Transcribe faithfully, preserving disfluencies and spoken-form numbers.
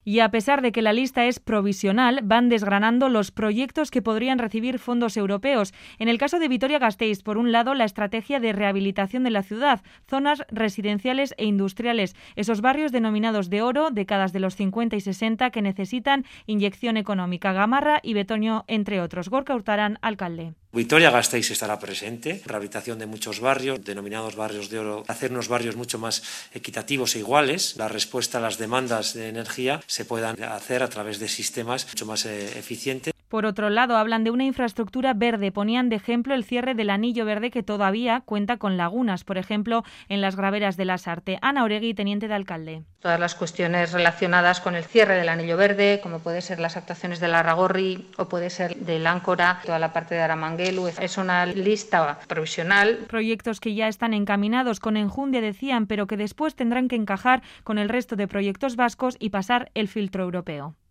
Y a pesar de que la lista es provisional, van desgranando los proyectos que podrían recibir fondos europeos. En el caso de Vitoria-Gasteiz, por un lado, la estrategia de rehabilitación de la ciudad, zonas residenciales e industriales, esos barrios denominados de oro, décadas de los cincuenta y sesenta, que necesitan inyección económica. Gamarra y Betoño, entre otros. Gorka Hurtarán, alcalde. Vitoria-Gasteiz estará presente, rehabilitación de muchos barrios, denominados barrios de oro, hacer unos barrios mucho más equitativos e iguales. La respuesta a las demandas de energía se puedan hacer a través de sistemas mucho más eh, eficientes. Por otro lado, hablan de una infraestructura verde. Ponían de ejemplo el cierre del anillo verde que todavía cuenta con lagunas, por ejemplo, en las graveras de Lasarte. Ana Oregui, teniente de alcalde. Todas las cuestiones relacionadas con el cierre del anillo verde, como puede ser las actuaciones de Larragorri o puede ser del Áncora, toda la parte de Aramangelu. Es una lista provisional. Proyectos que ya están encaminados con enjundia, decían, pero que después tendrán que encajar con el resto de proyectos vascos y pasar el filtro europeo.